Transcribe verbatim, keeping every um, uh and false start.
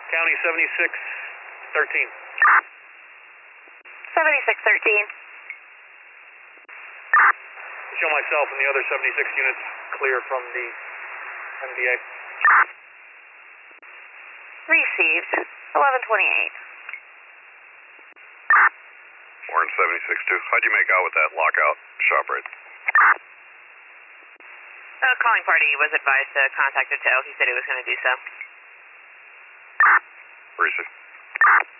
County seventy-six thirteen. seventy-six thirteen. Show myself and the other seventy-six units clear from the M D A. Received. eleven twenty-eight. Warren seventy-six two. How'd you make out with that lockout shop rate? The calling party was advised to contact the tow. He said he was going to do so. Receive.